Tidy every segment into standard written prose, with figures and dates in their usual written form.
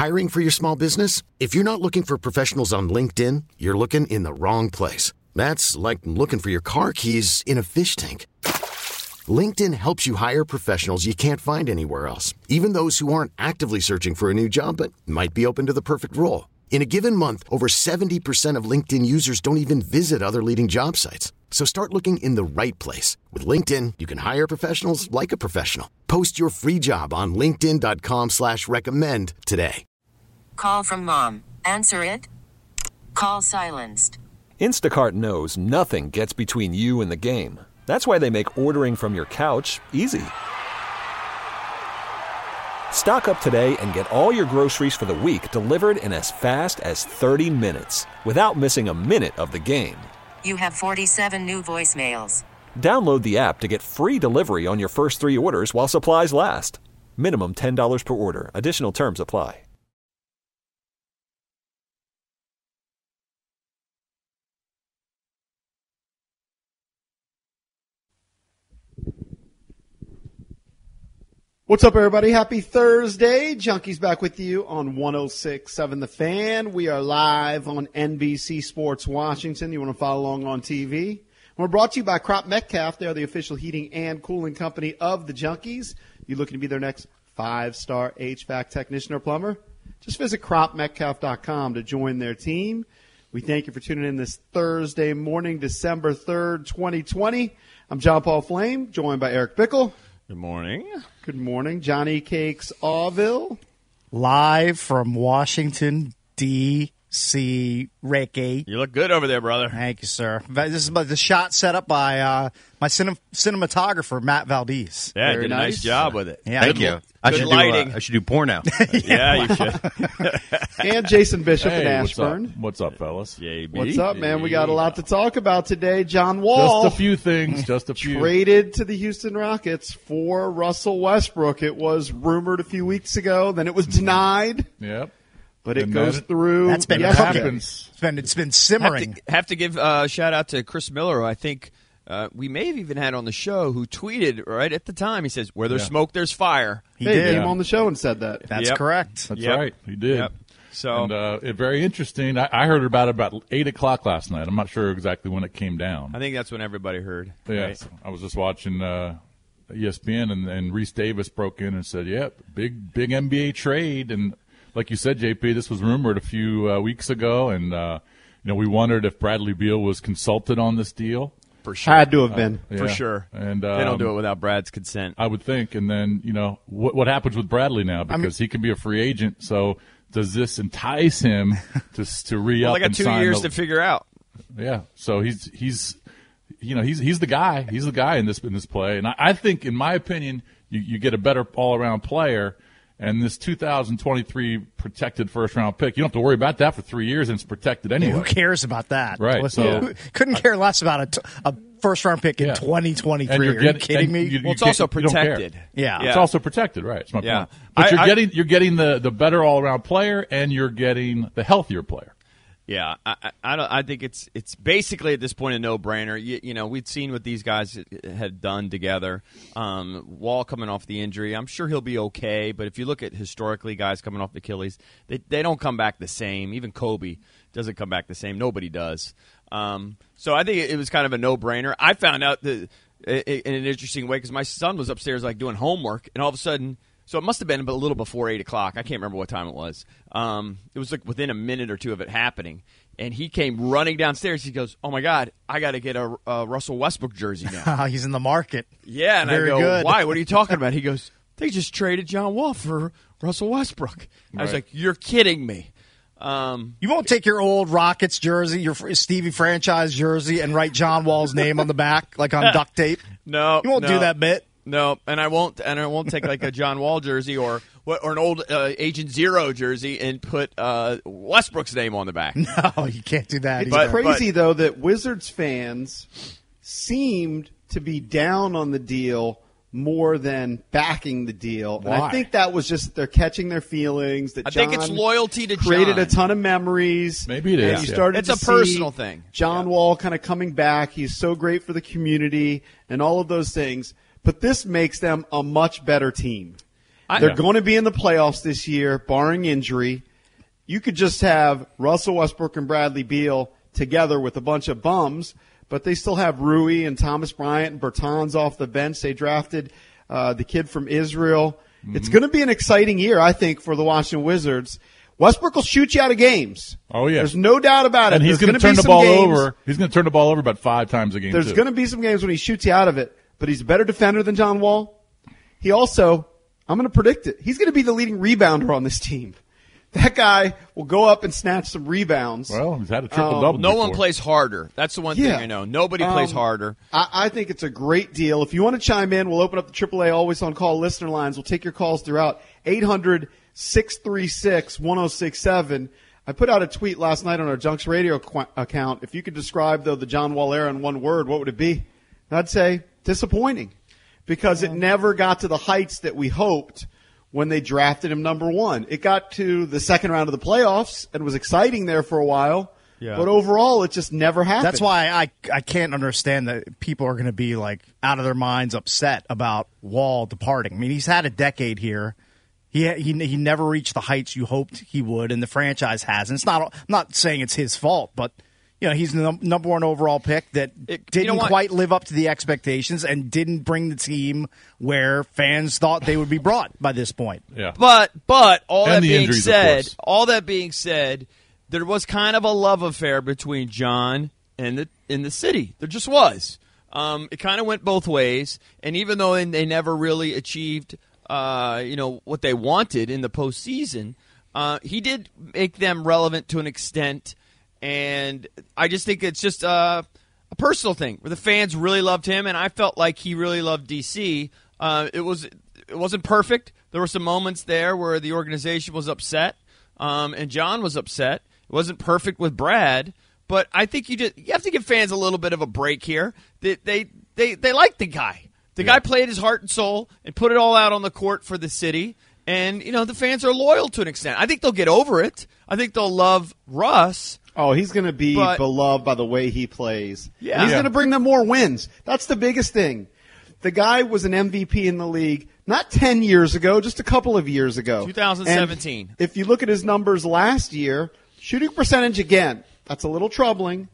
Hiring for your small business? If you're not looking for professionals on LinkedIn, you're looking in the wrong place. That's like looking for your car keys in a fish tank. LinkedIn helps you hire professionals you can't find anywhere else, even those who aren't actively searching for a new job but might be open to the perfect role. In a given month, over 70% of LinkedIn users don't even visit other leading job sites. So start looking in the right place. With LinkedIn, you can hire professionals like a professional. Post your free job on linkedin.com/recommend today. Call from mom. Answer it. Call silenced. Instacart knows nothing gets between you and the game. That's why they make ordering from your couch easy. Stock up today and get all your groceries for the week delivered in as fast as 30 minutes without missing a minute of the game. You have 47 new voicemails. Download the app to get free delivery on your first 3 orders while supplies last. Minimum $10 per order. Additional terms apply. What's up, everybody? Happy Thursday. Junkies back with you on 106.7 The Fan. We are live on NBC Sports Washington. You want to follow along on TV? We're brought to you by Crop Metcalf. They are the official heating and cooling company of the Junkies. You looking to be their next 5-star HVAC technician or plumber? Just visit cropmetcalf.com to join their team. We thank you for tuning in this Thursday morning, December 3rd, 2020. I'm John Paul Flame, joined by Eric Bickle. Good morning. Good morning. Johnny Cakes Auville. Live from Washington, D.C., Ricky. You look good over there, brother. Thank you, sir. This is the shot set up by my cinematographer, Matt Valdez. Yeah, Very did a nice job with it. Yeah, Thank you. Good lighting. I should do porno. Yeah, you should. And Jason Bishop in Hey, Ashburn. what's up, fellas? JB. What's up, man? We got a lot to talk about today. John Wall Just a few things. Just a few. traded to the Houston Rockets for Russell Westbrook. It was rumored a few weeks ago, then it was denied, Yep. but it And goes that- through. That's been It cooking. happens. It's been simmering. Have to give a shout out to Chris Miller, who I think we may have even had on the show, who tweeted right at the time. He says, "Where there's smoke, there's fire." He Hey, did. came on the show and said that. That's Yep. correct. That's Yep. right. He did. Yep. So And very interesting. I heard about 8 o'clock last night. I'm not sure exactly when it came down. I think that's when everybody heard. Yes. Right? I was just watching ESPN, and Reese Davis broke in and said, "Yep, big NBA trade." And like you said, JP, this was rumored a few weeks ago, and we wondered if Bradley Beal was consulted on this deal. For sure. Had to have been. For Yeah. sure. And They don't do it without Brad's consent. I would think. And then, what happens with Bradley now? Because he can be a free agent. So does this entice him to re-up Well, they got and 2 sign years the- to figure out. Yeah. So he's the guy. He's the guy in this play. And I think, in my opinion, you get a better all-around player. And this 2023 protected first-round pick, you don't have to worry about that for 3 years, and it's protected anyway. Who cares about that? Right, Listen, couldn't care less about a first-round pick in Yeah. 2023. And Are you kidding me? Well, it's also you don't care. protected. Yeah. It's also protected, right? That's my Yeah. point. But I- you're getting the better all-around player, and you're getting the healthier player. Yeah, I think it's basically at this point a no-brainer. We've seen what these guys had done together. Wall coming off the injury, I'm sure he'll be okay. But if you look at historically guys coming off the Achilles, they don't come back the same. Even Kobe doesn't come back the same. Nobody does. So I think it was kind of a no-brainer. I found out that in an interesting way because my son was upstairs doing homework, and all of a sudden. So it must have been a little before 8 o'clock. I can't remember what time it was. It was within a minute or two of it happening. And he came running downstairs. He goes, "Oh, my God, I got to get a Russell Westbrook jersey now." He's in the market. Yeah, and Very I go, good. "Why? What are you talking about?" He goes, "They just traded John Wall for Russell Westbrook." I was like, "You're kidding me." You won't take your old Rockets jersey, your Stevie franchise jersey, and write John Wall's name on the back like on duct tape. No. You won't do that bit. No, and I won't take like a John Wall jersey or an old Agent Zero jersey and put Westbrook's name on the back. No, you can't do that. It's either. crazy, though, that Wizards fans seemed to be down on the deal more than backing the deal. And I Why? think that was just they're catching their feelings. That I think it's John loyalty to created John. a ton of memories. Maybe it and is, you yeah. started It's to a see personal thing. John Wall kind of coming back. He's so great for the community and all of those things. But this makes them a much better team. They're going to be in the playoffs this year, barring injury. You could just have Russell Westbrook and Bradley Beal together with a bunch of bums, but they still have Rui and Thomas Bryant and Bertans off the bench. They drafted the kid from Israel. Mm-hmm. It's going to be an exciting year, I think, for the Washington Wizards. Westbrook will shoot you out of games. Oh, yeah. There's no doubt about it. And he's going to turn the ball over. He's going to turn the ball over about 5 times a game, There's going to be some games when he shoots you out of it, but he's a better defender than John Wall. He also, I'm going to predict it, he's going to be the leading rebounder on this team. That guy will go up and snatch some rebounds. Well, he's had a triple-double No before. one plays harder. That's the one thing I know. Nobody plays harder. I think it's a great deal. If you want to chime in, we'll open up the AAA Always On Call listener lines. We'll take your calls throughout. 800-636-1067. I put out a tweet last night on our Junks Radio account. If you could describe, though, the John Wall era in one word, what would it be? I'd say disappointing, because it never got to the heights that we hoped when they drafted him number 1. It got to the second round of the playoffs and was exciting there for a while. Yeah. But overall, it just never happened. That's why I can't understand that people are going to be like out of their minds upset about Wall departing. I mean, he's had a decade here. He never reached the heights you hoped he would, and the franchise hasn't. I'm not saying it's his fault, but he's the number 1 overall pick that didn't quite live up to the expectations and didn't bring the team where fans thought they would be brought by this point. Yeah. But all that being said, there was kind of a love affair between John and the city. There just was. It kind of went both ways, and even though they never really achieved what they wanted in the postseason, he did make them relevant to an extent. And I just think it's just a personal thing where the fans really loved him, and I felt like he really loved DC. It wasn't perfect. There were some moments there where the organization was upset, and John was upset. It wasn't perfect with Brad, but I think you have to give fans a little bit of a break here. They like the guy. The guy played his heart and soul and put it all out on the court for the city. And, the fans are loyal to an extent. I think they'll get over it. I think they'll love Russ. Oh, he's going to be beloved by the way he plays. Yeah. And he's going to bring them more wins. That's the biggest thing. The guy was an MVP in the league not 10 years ago, just a couple of years ago. 2017. And if you look at his numbers last year, shooting percentage again, that's a little troubling,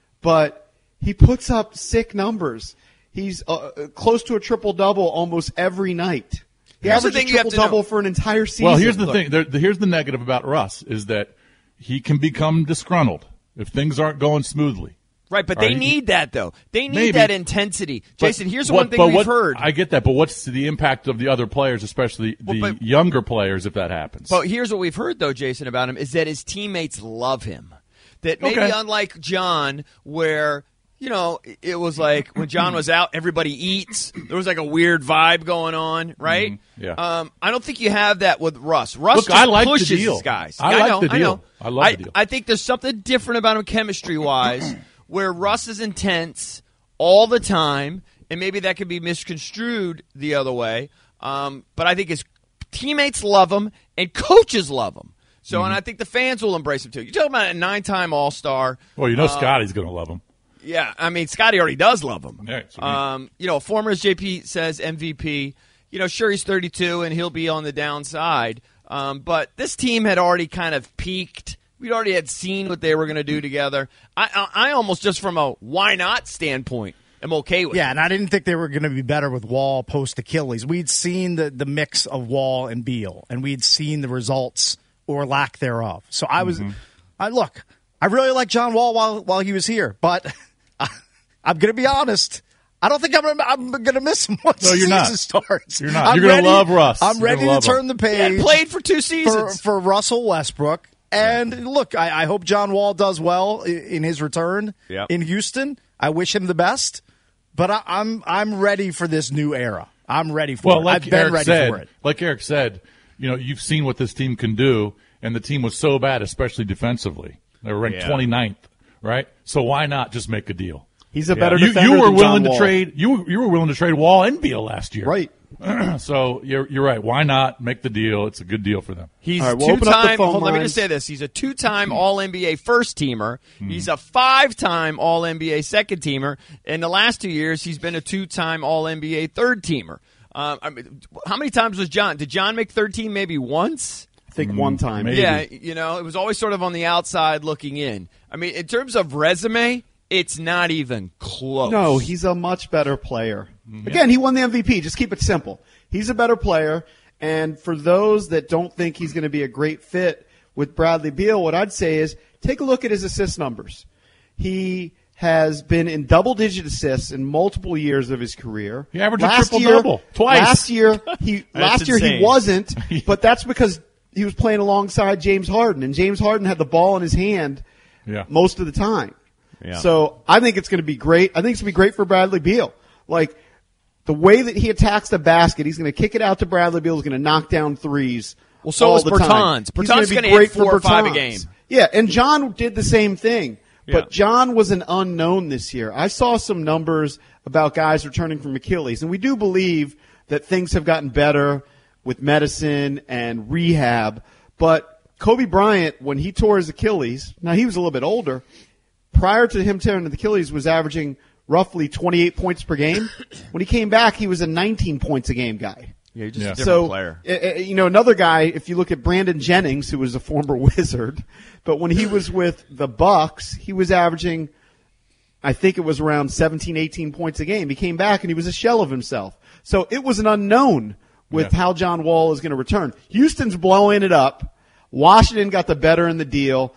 but he puts up sick numbers. He's close to a triple-double almost every night. He averages a triple-double for an entire season. Well, here's the thing. Here's the negative about Russ is that he can become disgruntled if things aren't going smoothly. Right, but they need that, though. They need that intensity. Jason, here's one thing we've heard. I get that, but what's the impact of the other players, especially the younger players, if that happens? But here's what we've heard, though, Jason, about him, is that his teammates love him. That maybe unlike John, where – it was like when John was out, everybody eats. There was like a weird vibe going on, right? Mm-hmm. Yeah. I don't think you have that with Russ. Russ I like pushes the deal. His guys. I like the deal. I love the deal. I think there's something different about him chemistry-wise where Russ is intense all the time, and maybe that could be misconstrued the other way. But I think his teammates love him and coaches love him. So, and I think the fans will embrace him, too. You're talking about a 9-time All-Star. Well, Scotty's going to love him. Yeah, I mean, Scotty already does love him. Yeah, former, as JP says, MVP. Sure, he's 32 and he'll be on the downside. But this team had already kind of peaked. We'd already had seen what they were going to do together. I almost just from a why not standpoint am okay with it. Yeah, and I didn't think they were going to be better with Wall post-Achilles. We'd seen the mix of Wall and Beal, and we'd seen the results or lack thereof. So I was I really like John Wall while he was here, but I'm going to be honest. I don't think I'm going to miss him once the season starts. You're not. You're going to love Russ. I'm ready to turn the page. Yeah, played for 2 seasons. For Russell Westbrook. And look, I hope John Wall does well in his return in Houston. I wish him the best. But I'm ready for this new era. I'm ready for it. I've been ready for it. Like Eric said, you've seen what this team can do, and the team was so bad, especially defensively. They were ranked 29th, right? So why not just make a deal? He's a better defender you were than willing John to trade. You were willing to trade Wall and Beal last year, right? So you're right. Why not make the deal? It's a good deal for them. He's two-time. Let me just say this: he's a 2-time All-NBA first teamer. He's a 5-time All-NBA second teamer. In the last 2 years, he's been a 2-time All-NBA third teamer. I mean, how many times was John? Did John make 13 maybe once? I think one time. Maybe. Yeah, it was always sort of on the outside looking in. I mean, in terms of resume, it's not even close. No, he's a much better player. Again, he won the MVP. Just keep it simple. He's a better player. And for those that don't think he's going to be a great fit with Bradley Beal, what I'd say is take a look at his assist numbers. He has been in double-digit assists in multiple years of his career. He averaged a triple-double twice. Last year he insane. wasn't, but that's because he was playing alongside James Harden, and James Harden had the ball in his hand most of the time. Yeah. So I think it's going to be great. I think it's going to be great for Bradley Beal. Like, the way that he attacks the basket, he's going to kick it out to Bradley Beal. He's going to knock down threes. Well, so all is the time. Bertans. Bertans He's going to be hit great 4 for or 5 a Bertans. game. Yeah, and John did the same thing. Yeah. But John was an unknown this year. I saw some numbers about guys returning from Achilles, and we do believe that things have gotten better with medicine and rehab. But Kobe Bryant, when he tore his Achilles, now he was a little bit older, prior to him tearing the Achilles was averaging roughly 28 points per game. When he came back, he was a 19 points a game guy. Yeah, he's just a different player. Another guy, if you look at Brandon Jennings, who was a former Wizard, but when he was with the Bucks, he was averaging, I think it was around 17, 18 points a game. He came back and he was a shell of himself. So it was an unknown with how John Wall is going to return. Houston's blowing it up. Washington got the better in the deal.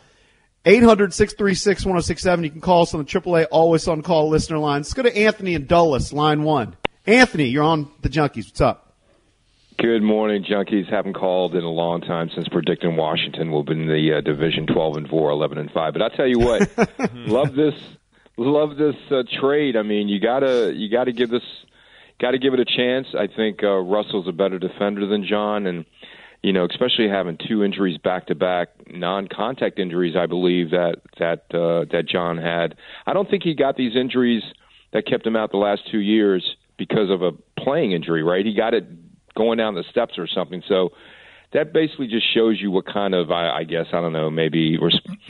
800-636-1067. You can call us on the AAA Always On Call listener line. Let's go to Anthony in Dulles, line 1. Anthony, you're on the Junkies. What's up? Good morning, Junkies. Haven't called in a long time since predicting Washington will be in the division 12-4, 11-5. But I tell you what, love this trade. I mean, you gotta give it a chance. I think Russell's a better defender than John, and especially having 2 injuries back-to-back, non-contact injuries, I believe that John had. I don't think he got these injuries that kept him out the last 2 years because of a playing injury, right? He got it going down the steps or something. So that basically just shows you what kind of, I guess, I don't know, maybe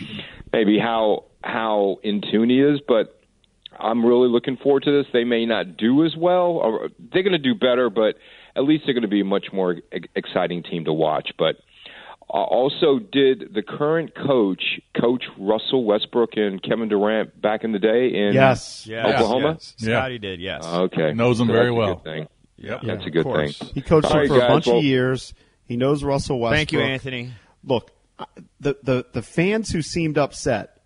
how in tune he is. But I'm really looking forward to this. They may not do as well, or they're going to do better, but at least they're going to be a much more exciting team to watch. But also, did the current coach Russell Westbrook and Kevin Durant back in the day in Oklahoma? Yes. Scotty did, yes. Okay. Knows them very well. Good thing. Yep. That's a good thing. He coached him All for right, a bunch guys, of years. He knows Russell Westbrook. Thank you, Anthony. Look, the fans who seemed upset,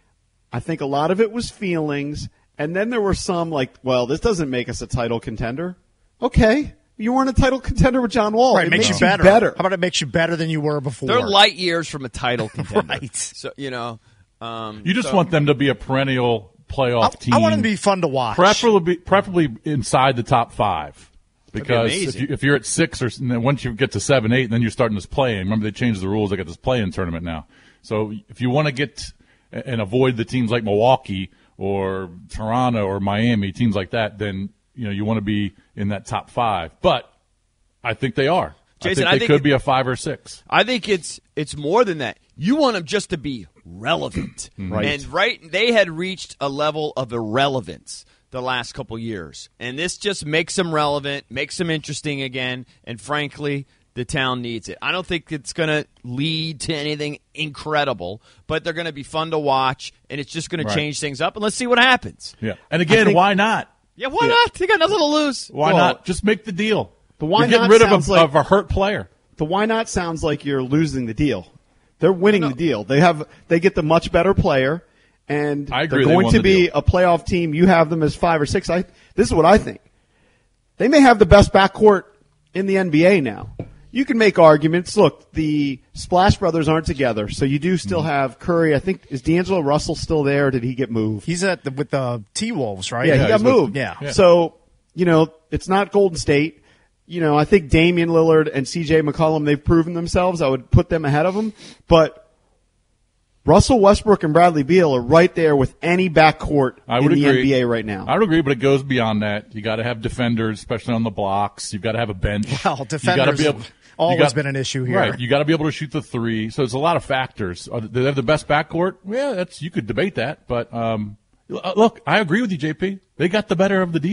I think a lot of it was feelings, and then there were some like, well, this doesn't make us a title contender. Okay. You weren't a title contender with John Wall. Right, it makes you better. How about it makes you better than you were before? They're light years from a title contender. Right. So, You just want them to be a perennial playoff team. I want them to be fun to watch. Preferably inside the top 5. Because amazing. if you're at 6 or and then once you get to 7, 8, then you're starting this play-in. Remember, they changed the rules. They got this play-in tournament now. So if you want to get and avoid the teams like Milwaukee or Toronto or Miami, teams like that, then you want to be in that top 5. But I think they are. Jason, I think they could be a 5 or 6. I think it's more than that. You want them just to be relevant. Right. And they had reached a level of irrelevance the last couple years. And this just makes them relevant, makes them interesting again, and frankly, the town needs it. I don't think it's going to lead to anything incredible, but they're going to be fun to watch, and it's just going to change things up, and let's see what happens. Yeah. And again, why not? Yeah, why not? They got nothing to lose. Why not? Just make the deal. The why you're getting not rid sounds of a hurt player. The why not sounds like you're losing the deal. They're winning the deal. They get the much better player, and I agree, they're going won to the be deal. a playoff team. You have them as 5 or 6. This is what I think. They may have the best backcourt in the NBA now. You can make arguments. Look, the Splash Brothers aren't together, so you do still have Curry. I think, is D'Angelo Russell still there, or did he get moved? He's with the T-Wolves, right? Yeah, he got moved. Yeah. So, it's not Golden State. I think Damian Lillard and C.J. McCollum, they've proven themselves. I would put them ahead of them. But Russell Westbrook and Bradley Beal are right there with any backcourt in the NBA right now. I would agree, but it goes beyond that. You got to have defenders, especially on the blocks. You've got to have a bench. Well, defenders have always been an issue here. Right. You got to be able to shoot the 3. So there's a lot of factors. Do they have the best backcourt? Yeah, you could debate that. But look, I agree with you, JP. They got the better of the deal.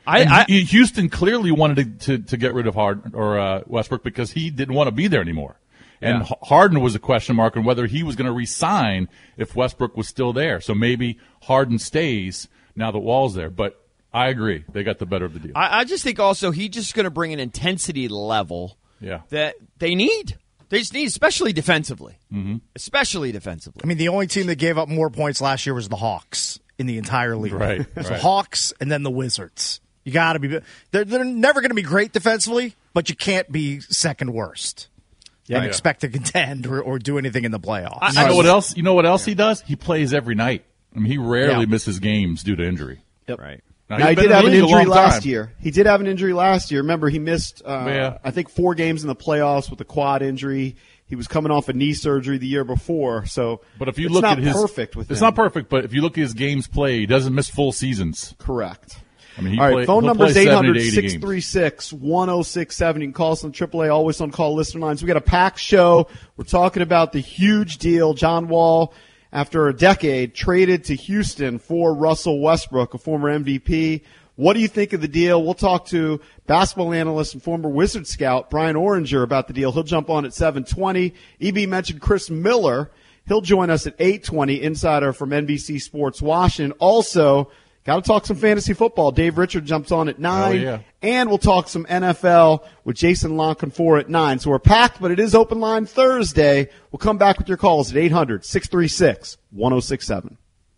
Houston clearly wanted to get rid of Harden or Westbrook because he didn't want to be there anymore. And Harden was a question mark on whether he was going to resign if Westbrook was still there. So maybe Harden stays now that Wall's there. But I agree. They got the better of the deal. I just think also he's just going to bring an intensity level that they need. They just need, especially defensively. Mm-hmm. Especially defensively. I mean, the only team that gave up more points last year was the Hawks in the entire league. Right. So Hawks and then the Wizards. You got to be. They're never going to be great defensively, but you can't be second worst and expect to contend or do anything in the playoffs. You know what else? You know what else he does? He plays every night. I mean, he rarely misses games due to injury. Yep. Right. Now, he did have an injury last year. He did have an injury last year. Remember, he missed, I think, 4 games in the playoffs with a quad injury. He was coming off a knee surgery the year before. So, but if you look at his, perfect with it's him. not perfect. But if you look at his games played, he doesn't miss full seasons. Correct. I mean, all right, phone number is 800-636-1067. You can call us on AAA, always on call listener lines. We got a packed show. We're talking about the huge deal. John Wall, after a decade, traded to Houston for Russell Westbrook, a former MVP. What do you think of the deal? We'll talk to basketball analyst and former Wizard scout Brian Oranger about the deal. He'll jump on at 7:20. EB mentioned Chris Miller. He'll join us at 8:20, insider from NBC Sports Washington. Also, got to talk some fantasy football. Dave Richard jumps on at 9. Oh, yeah. And we'll talk some NFL with Jason Lonkenfor at 9. So we're packed, but it is open line Thursday. We'll come back with your calls at 800-636-1067.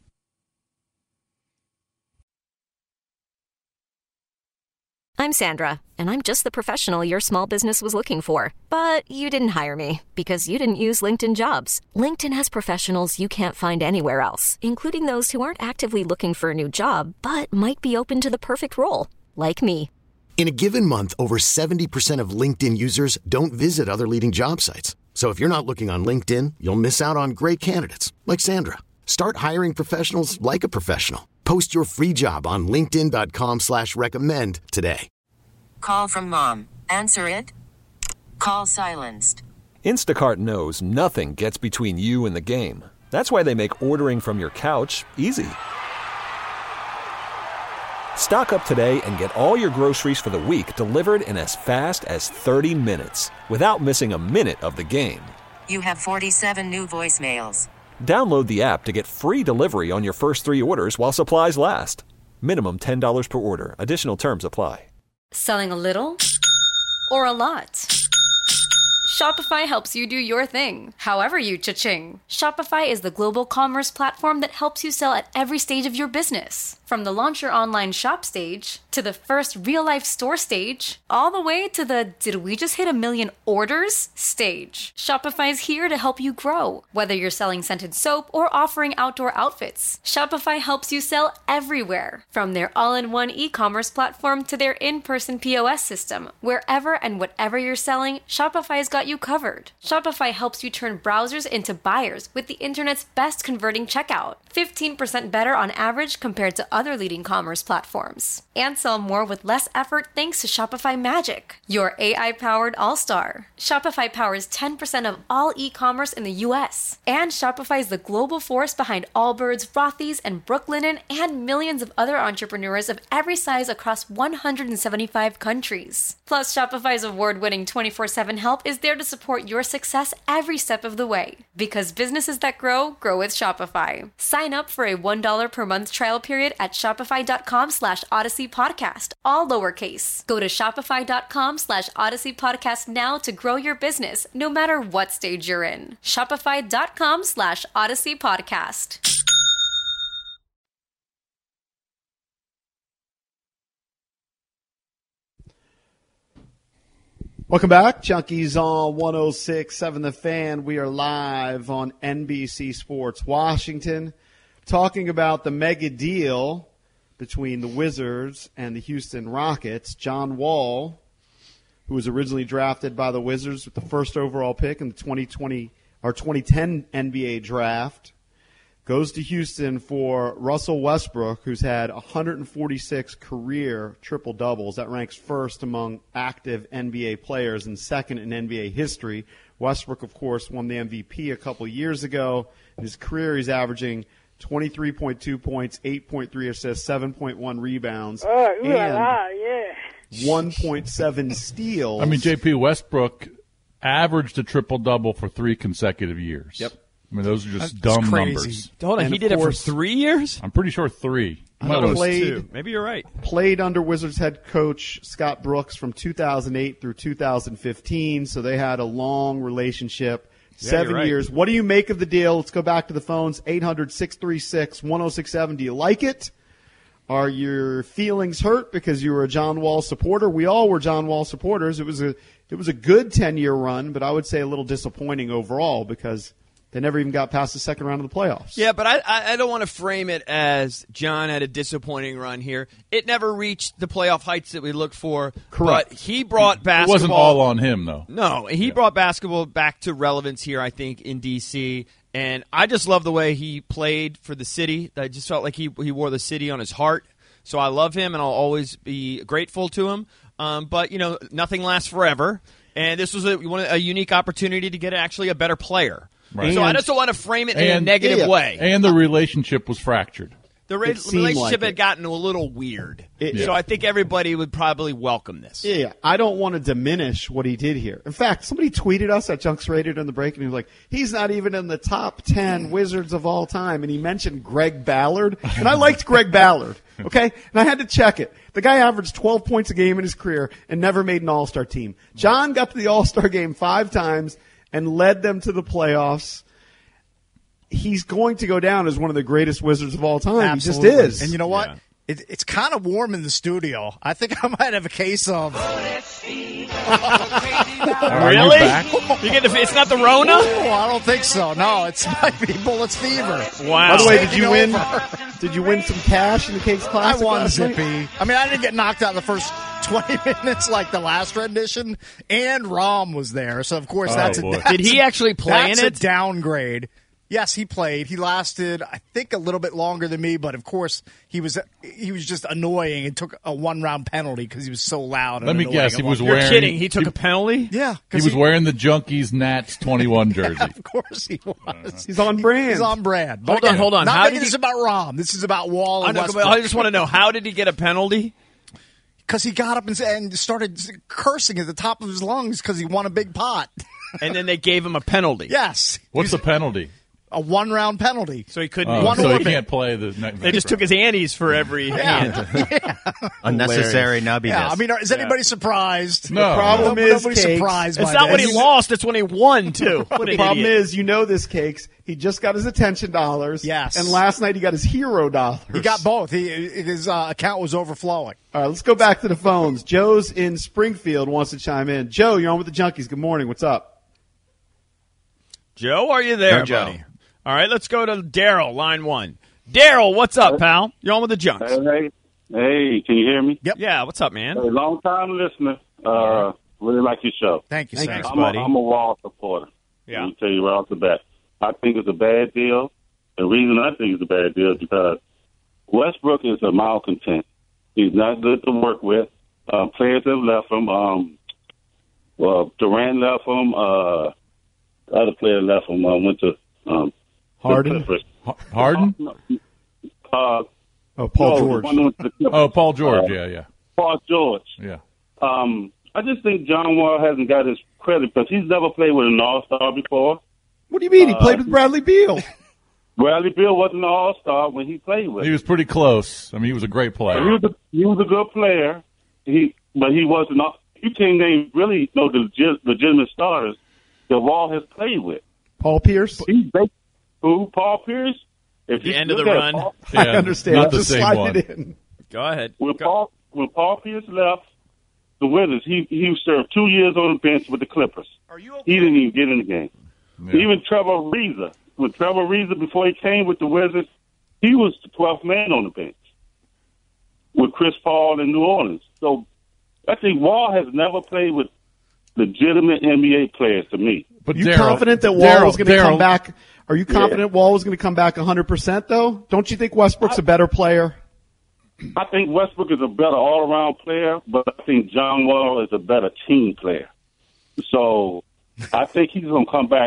I'm Sandra, and I'm just the professional your small business was looking for. But you didn't hire me because you didn't use LinkedIn Jobs. LinkedIn has professionals you can't find anywhere else, including those who aren't actively looking for a new job, but might be open to the perfect role, like me. In a given month, over 70% of LinkedIn users don't visit other leading job sites. So if you're not looking on LinkedIn, you'll miss out on great candidates like Sandra. Start hiring professionals like a professional. Post your free job on linkedin.com/recommend today. Call from mom. Answer it. Call silenced. Instacart knows nothing gets between you and the game. That's why they make ordering from your couch easy. Stock up today and get all your groceries for the week delivered in as fast as 30 minutes without missing a minute of the game. You have 47 new voicemails. Download the app to get free delivery on your first 3 orders while supplies last. Minimum $10 per order. Additional terms apply. Selling a little or a lot? Shopify helps you do your thing, however you cha-ching. Shopify is the global commerce platform that helps you sell at every stage of your business. From the launch your online shop stage, to the first real-life store stage, all the way to the did we just hit 1 million orders stage. Shopify's here to help you grow. Whether you're selling scented soap or offering outdoor outfits, Shopify helps you sell everywhere. From their all-in-one e-commerce platform to their in-person POS system, wherever and whatever you're selling, Shopify's got you covered. Shopify helps you turn browsers into buyers with the internet's best converting checkout. 15% better on average compared to other leading commerce platforms. And sell more with less effort thanks to Shopify Magic, your AI-powered all-star. Shopify powers 10% of all e-commerce in the U.S. And Shopify is the global force behind Allbirds, Rothy's, and Brooklinen, and millions of other entrepreneurs of every size across 175 countries. Plus, Shopify's award-winning 24/7 help is there to support your success every step of the way. Because businesses that grow, grow with Shopify. Sign up for a $1 per month trial period at shopify.com/Odyssey Podcast, all lowercase. Go to shopify.com/Odyssey Podcast now to grow your business, no matter what stage you're in. Shopify.com/Odyssey Podcast. Welcome back. Junkies on 106.7 The Fan. We are live on NBC Sports Washington talking about the mega deal between the Wizards and the Houston Rockets. John Wall, who was originally drafted by the Wizards with the first overall pick in the 2010 NBA draft, goes to Houston for Russell Westbrook, who's had 146 career triple-doubles. That ranks first among active NBA players and second in NBA history. Westbrook, of course, won the MVP a couple years ago. In his career, he's averaging 23.2 points, 8.3 assists, 7.1 rebounds, yeah. and 1.7 steals. I mean, J.P. Westbrook averaged a triple-double for 3 consecutive years. Yep. I mean, those are just That's dumb crazy. numbers. Hold on, And he of did it for course- 3 years? I'm pretty sure 3. I thought it was played- 2. Maybe you're right. Played under Wizards head coach Scott Brooks from 2008 through 2015, so they had a long relationship. Yeah, 7 you're right. years. What do you make of the deal? Let's go back to the phones. 800-636-1067. Do you like it? Are your feelings hurt because you were a John Wall supporter? We all were John Wall supporters. It was a good 10-year run, but I would say a little disappointing overall because they never even got past the second round of the playoffs. Yeah, but I don't want to frame it as John had a disappointing run here. It never reached the playoff heights that we looked for. Correct. But he brought basketball. It wasn't all on him, though. No, he brought basketball back to relevance here, I think, in D.C., and I just love the way he played for the city. I just felt like he wore the city on his heart. So I love him, and I'll always be grateful to him. But, nothing lasts forever. And this was a unique opportunity to get actually a better player. Right. So I just don't want to frame it in a negative way. And the relationship was fractured. The seemed relationship like had gotten a little weird. Yeah. So I think everybody would probably welcome this. Yeah, I don't want to diminish what he did here. In fact, somebody tweeted us at Junks Rated on the break, and he was like, he's not even in the top 10 Wizards of all time. And he mentioned Greg Ballard. And I liked Greg Ballard, okay? And I had to check it. The guy averaged 12 points a game in his career and never made an All-Star team. John got to the All-Star game 5 times and led them to the playoffs. He's going to go down as one of the greatest Wizards of all time. Absolutely. He just is. And you know what? It's kind of warm in the studio. I think I might have a case of. Really? It's not the Rona? Oh, I don't think so. No, it might be Bullets Fever. Wow. By the way, Taking did you win? over. Did you win some cash in the Cakes I Classic won, last night? Zippy. I mean, I didn't get knocked out in the first 20 minutes like the last rendition, and Rom was there. So, of course, that's boy. Did he actually play in that's it? a downgrade. Yes, he played. He lasted, I think, a little bit longer than me, but of course, he was just annoying and took a one-round penalty because he was so loud. And Let me annoying. guess, he was You're wearing. kidding. He took a penalty? Yeah, He was wearing the Junkies Nats 21 jersey. Of course he was. He's on brand. He's on brand. Hold on. Not How making did this he- about Rom. This is about Wall and I Westbrook. just want to know, how did he get a penalty? Because he got up and started cursing at the top of his lungs because he won a big pot. And then they gave him a penalty. Yes. What's the penalty? A one-round penalty. So he couldn't. One so he orbit. can't play the next. They just took his antes for every hand. Unnecessary nubbiness. Yeah, I mean, is anybody surprised? No. The problem is, Nobody's Cakes, surprised by It's not this. when he lost, it's when he won, too. What The an problem idiot. is, this, Cakes. He just got his attention dollars. Yes. And last night he got his hero dollars. He got both. His account was overflowing. All right, let's go back to the phones. Joe's in Springfield wants to chime in. Joe, you're on with the Junkies. Good morning. What's up? Joe, are you there, Hey, Joe. buddy? All right, let's go to Daryl, line 1. Daryl, what's up, pal? You're on with the Junks. Hey, can you hear me? Yep. Yeah, what's up, man? Hey, long time listener. Really like your show. Thank you, sir. I'm a Wall supporter. Yeah. Let me tell you right off the bat. I think it's a bad deal. The reason I think it's a bad deal is because Westbrook is a malcontent. He's not good to work with. Players have left him. Durant left him. Other player left him. Went to Harden? Harden? Paul no, George. the one who went to the Clippers. Oh, Paul George. Yeah. Paul George. Yeah. I just think John Wall hasn't got his credit because he's never played with an All-Star before. What do you mean? He played with Bradley Beal. Bradley Beal wasn't an All-Star when he played with He him. was pretty close. I mean, he was a great player. He was a good player, but he wasn't. You can't name really no legitimate starters that Wall has played with. Paul Pierce? Who? Paul Pierce? If The you end of look the at run. Paul, I understand. not I'm the just same sliding one. it in. Go ahead. when Paul Pierce left the Wizards, he served 2 years on the bench with the Clippers. He didn't even get in the game. Yeah. Even Trevor Ariza, before he came with the Wizards, he was the 12th man on the bench with Chris Paul in New Orleans. So I think Wall has never played with legitimate NBA players to me. But Are you Daryl- confident that Wall was going to come Daryl- back? Are you confident Wall was going to come back 100%, though? Don't you think Westbrook's a better player? I think Westbrook is a better all-around player, but I think John Wall is a better team player. So I think he's going to come back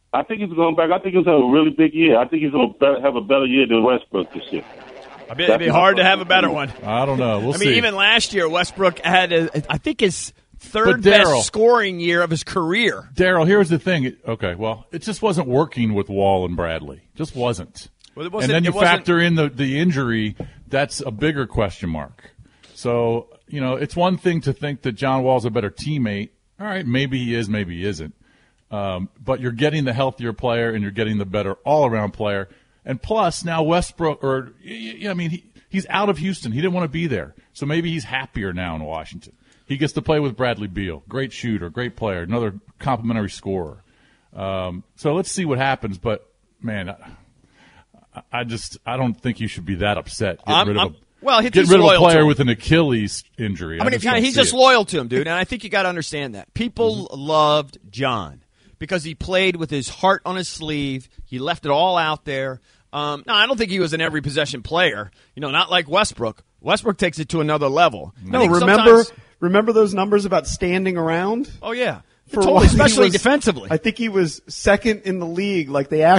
I think he's going back. I think he's have a really big year. I think he's going to have a better year than Westbrook this year. I bet it'd be hard to have a better one. I don't know. We'll see. I mean, even last year, Westbrook had, I think, his third best scoring year of his career. Daryl, here's the thing. Okay, well, it just wasn't working with Wall and Bradley. Just wasn't. Well, and then you factor in the injury, that's a bigger question mark. So, it's one thing to think that John Wall's a better teammate. All right, maybe he is, maybe he isn't. But you're getting the healthier player and you're getting the better all-around player. And plus, now Westbrook, he's out of Houston. He didn't want to be there. So maybe he's happier now in Washington. He gets to play with Bradley Beal. Great shooter, great player, another complimentary scorer. So let's see what happens. But, man, I don't think you should be that upset. Get rid of a player with an Achilles injury. I mean, he's just loyal to him, dude. And I think you got to understand that. People loved John because he played with his heart on his sleeve. He left it all out there. No, I don't think he was an every possession player. Not like Westbrook. Westbrook takes it to another level. No, remember those numbers about standing around? Oh, yeah. Totally, especially defensively. I think he was second in the league. Like the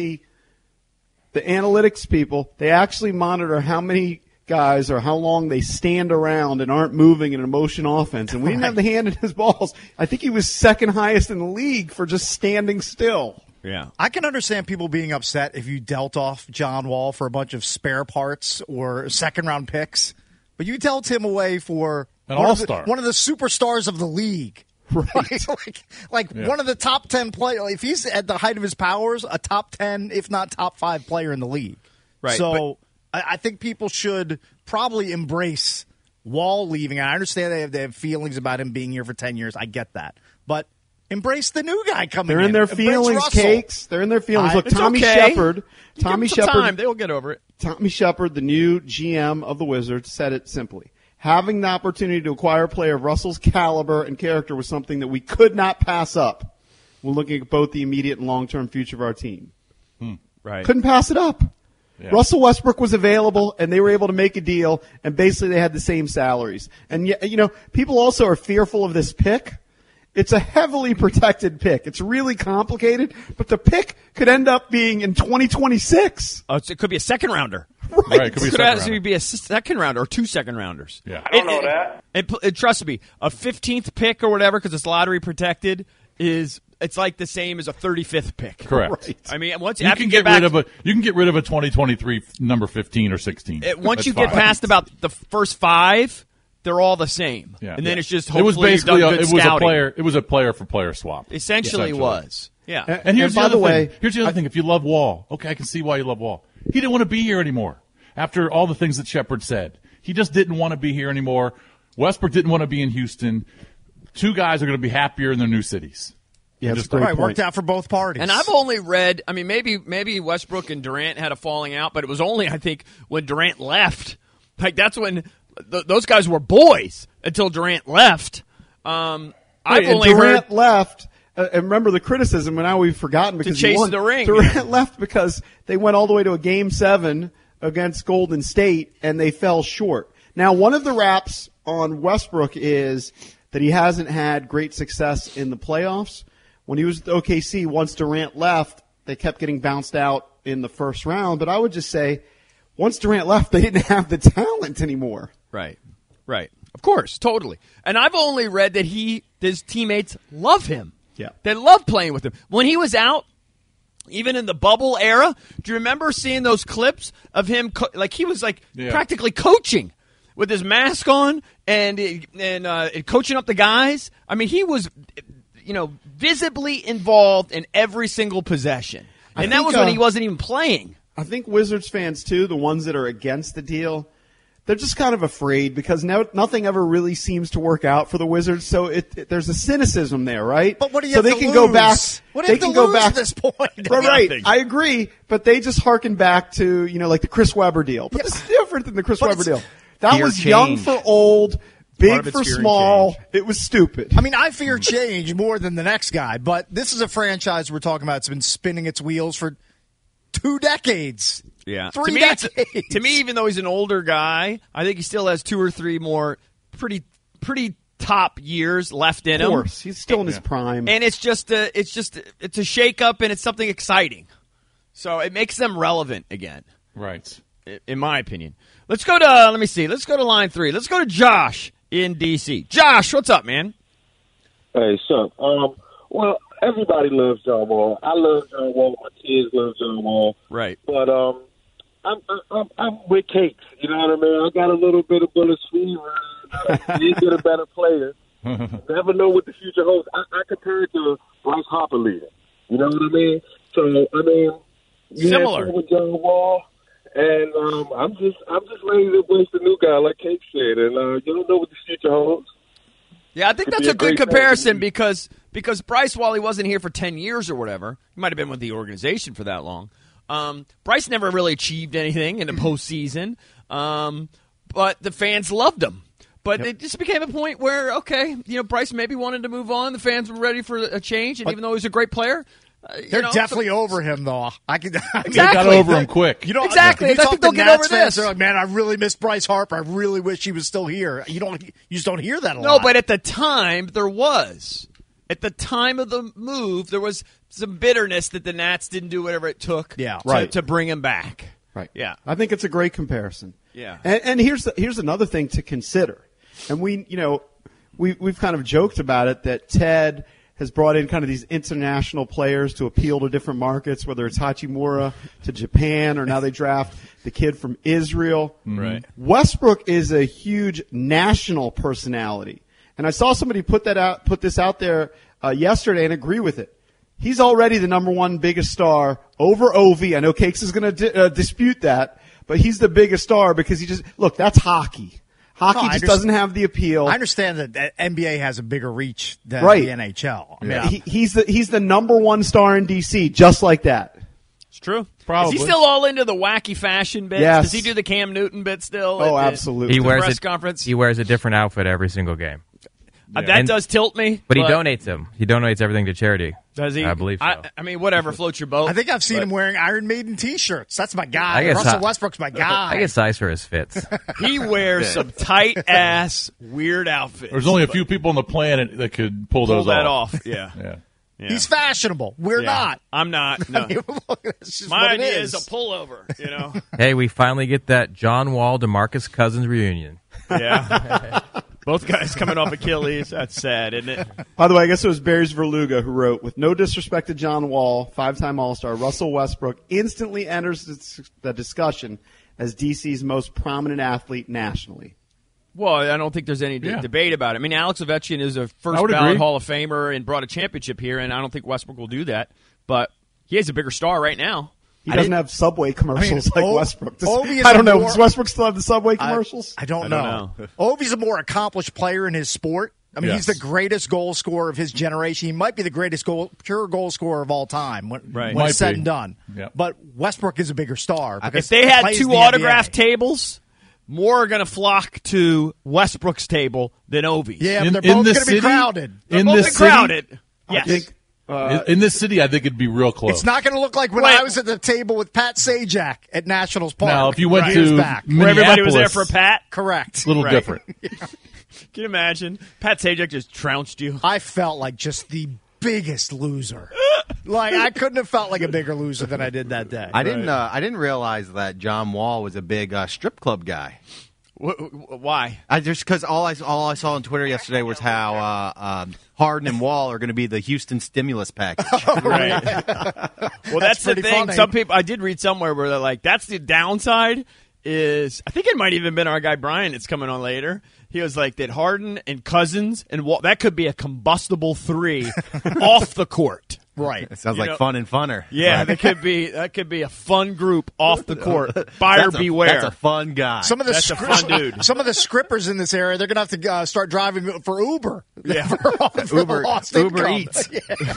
analytics people, they actually monitor how many guys or how long they stand around and aren't moving in an motion offense. And we didn't have the hand in his balls. I think he was second highest in the league for just standing still. Yeah. I can understand people being upset if you dealt off John Wall for a bunch of spare parts or second-round picks. But you dealt him away for an all-star. One of the superstars of the league. Right. One of the top 10 players. If he's at the height of his powers, a top 10, if not top 5 player in the league. Right. So I think people should probably embrace Wall leaving. I understand they have feelings about him being here for 10 years. I get that. But embrace the new guy coming in. They're in their feelings, Cakes. They're in their feelings. Look, Tommy Shepard. They'll get over it. Tommy Shepard, the new GM of the Wizards, said it simply. Having the opportunity to acquire a player of Russell's caliber and character was something that we could not pass up when looking at both the immediate and long-term future of our team. Right. Couldn't pass it up. Yeah. Russell Westbrook was available, and they were able to make a deal, and basically they had the same salaries. And, people also are fearful of this pick. It's a heavily protected pick. It's really complicated, but the pick could end up being in 2026. Oh, it could be a second-rounder. Right, it could be a second-rounder or 2 second-rounders. Yeah. I don't know that. Trust me, a 15th pick or whatever, because it's lottery protected, it's like the same as a 35th pick. Correct. Right. I mean, once you can get rid of a 2023 number 15 or 16. Once you get past about the first 5, they're all the same. Yeah. And then it's just it was basically scouting. it was a player for player swap. Essentially was. Yeah. And here's the other way. thing. Here's the other thing. If you love Wall, okay, I can see why you love Wall. He didn't want to be here anymore after all the things that Shepard said. He just didn't want to be here anymore. Westbrook didn't want to be in Houston. 2 guys are going to be happier in their new cities. Yeah, that's a great point. Worked out for both parties. And I've only read, I mean, maybe Westbrook and Durant had a falling out, but it was only, I think, when Durant left. Like, that's when those guys were boys until Durant left. Durant left. And remember the criticism, and now we've forgotten because to chase he won. the ring. Durant left because they went all the way to a Game 7 against Golden State, and they fell short. Now, one of the raps on Westbrook is that he hasn't had great success in the playoffs. When he was at OKC, once Durant left, they kept getting bounced out in the first round. But I would just say, once Durant left, they didn't have the talent anymore. Right. Of course, totally. And I've only read that his teammates love him. Yeah. They love playing with him. When he was out, even in the bubble era, do you remember seeing those clips of him? He was practically coaching with his mask on and coaching up the guys. I mean, he was, visibly involved in every single possession. And that was when he wasn't even playing. I think Wizards fans, too, the ones that are against the deal, they're just kind of afraid because nothing ever really seems to work out for the Wizards. So there's a cynicism there, right? But what do you so have they to can lose? go back. What do you have to lose at this point? Right. I agree. But they just harken back to, like the Chris Webber deal. But this is different than the Chris Webber deal. That was young for old, big for small. It was stupid. I mean, I fear change more than the next guy. But this is a franchise we're talking about. It's been spinning its wheels for 2 decades. Yeah. 3 decades. To me, even though he's an older guy, I think he still has 2 or 3 more pretty top years left in him. Of course, he's still in his prime. And it's a shake-up, and it's something exciting. So it makes them relevant again. Right. In my opinion. Let's go to, let's go to line 3. Let's go to Josh in D.C. Josh, what's up, man? Hey, so, well, everybody loves John Wall. I love John Wall. My kids love John Wall. Right. But I'm with Cakes. You know what I mean? I got a little bit of Bullis fever. He's a better player. Never know what the future holds. I compare it to Bryce Harper leader. You know what I mean? So, I mean, similar with John Wall. And I'm just ready to embrace the new guy, like Cake said. And you don't know what the future holds. Yeah, I think that's a good comparison because Bryce, while he wasn't here for 10 years or whatever, he might have been with the organization for that long. Bryce never really achieved anything in the postseason, but the fans loved him. But it just became a point where, okay, Bryce maybe wanted to move on. The fans were ready for a change, and even though he was a great player, they're definitely over him, though. They got over him quick. Exactly. I think they'll get over this. They're like, man, I really miss Bryce Harper. I really wish he was still here. You just don't hear that a lot. No, but at the time, there was. At the time of the move, there was some bitterness that the Nats didn't do whatever it took to bring him back. Right. Yeah. I think it's a great comparison. Yeah. And here's another thing to consider. And we've kind of joked about it that Ted has brought in kind of these international players to appeal to different markets, whether it's Hachimura to Japan or now they draft the kid from Israel. Right. Westbrook is a huge national personality. And I saw somebody put this out there yesterday and agree with it. He's already the number one biggest star over Ovi. I know Cakes is going to dispute that, but he's the biggest star because that's hockey. Hockey doesn't have the appeal. I understand that NBA has a bigger reach than the NHL. I mean, he's the number one star in DC, just like that. It's true. Probably. Is he still all into the wacky fashion bits? Yes. Does he do the Cam Newton bit still? Oh, absolutely. He wears press conference? He wears a different outfit every single game. That does tilt me. But he donates them. He donates everything to charity. Does he? I believe so. I mean, whatever floats your boat. I think I've seen him wearing Iron Maiden T-shirts. That's my guy. I guess Russell Westbrook's my guy. I get size for his fits. He wears some tight-ass, weird outfits. There's only a few people on the planet that could pull those that off. Yeah. Yeah. He's fashionable. We're not. I'm not. No. Mine is a pullover, Hey, we finally get that John Wall, DeMarcus Cousins reunion. Yeah. Both guys coming off Achilles. That's sad, isn't it? By the way, I guess it was Barry's Verluga who wrote, with no disrespect to John Wall, 5-time All-Star, Russell Westbrook instantly enters the discussion as DC's most prominent athlete nationally. Well, I don't think there's any debate about it. I mean, Alex Ovechkin is a first-ballot agree. Hall of Famer and brought a championship here, and I don't think Westbrook will do that. But he has a bigger star right now. He doesn't have Subway commercials like Westbrook. I don't know. Does Westbrook still have the Subway commercials? I don't know. Ovi's a more accomplished player in his sport. I mean, he's the greatest goal scorer of his generation. He might be the greatest pure goal scorer of all time when it's said and done. Yep. But Westbrook is a bigger star. If they had two autograph tables, more are going to flock to Westbrook's table than Ovi's. Yeah, but they're both going to be crowded. They're both crowded. Yes. I think, in this city, I think it'd be real close. It's not going to look like when I was at the table with Pat Sajak at Nationals Park. Now, if you went to Minneapolis, where everybody was there for Pat, correct. It's a little different. Can you imagine? Pat Sajak just trounced you. I felt like just the biggest loser. I couldn't have felt like a bigger loser than I did that day. I didn't realize that John Wall was a big strip club guy. Why? Just because all I saw on Twitter yesterday was how Harden and Wall are going to be the Houston stimulus package. Right. Well, that's the thing. Funny. Some people, I did read somewhere where they're like, that's the downside. I think it might even been our guy Brian that's coming on later. He was like that Harden and Cousins and Wall, that could be a combustible three off the court. Right. It sounds like fun and funner. Yeah, that could be a fun group off the court. Buyer beware. That's a fun guy. That's a fun dude. Some of the scrippers in this area, they're going to have to start driving for Uber. Yeah. for Uber Eats.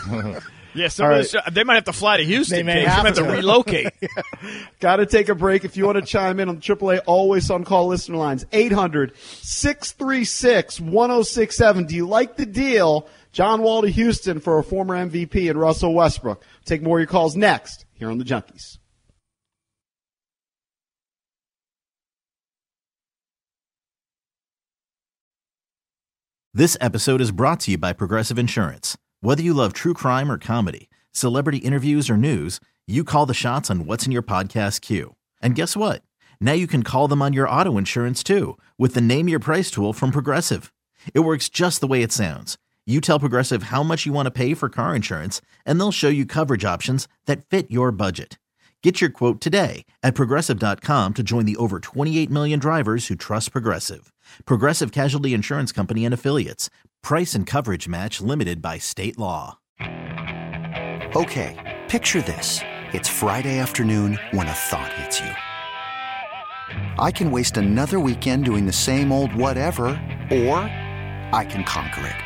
Yeah, they might have to fly to Houston. They may have to relocate. Got to take a break. If you want to chime in on the AAA Always On Call listener lines, 800-636-1067. Do you like the deal? John Wall to Houston for a former MVP and Russell Westbrook. Take more of your calls next here on the Junkies. This episode is brought to you by Progressive Insurance. Whether you love true crime or comedy, celebrity interviews or news, you call the shots on what's in your podcast queue. And guess what? Now you can call them on your auto insurance too with the Name Your Price tool from Progressive. It works just the way it sounds. You tell Progressive how much you want to pay for car insurance, and they'll show you coverage options that fit your budget. Get your quote today at Progressive.com to join the over 28 million drivers who trust Progressive. Progressive Casualty Insurance Company and Affiliates. Price and coverage match limited by state law. Okay, picture this. It's Friday afternoon when a thought hits you. I can waste another weekend doing the same old whatever, or I can conquer it.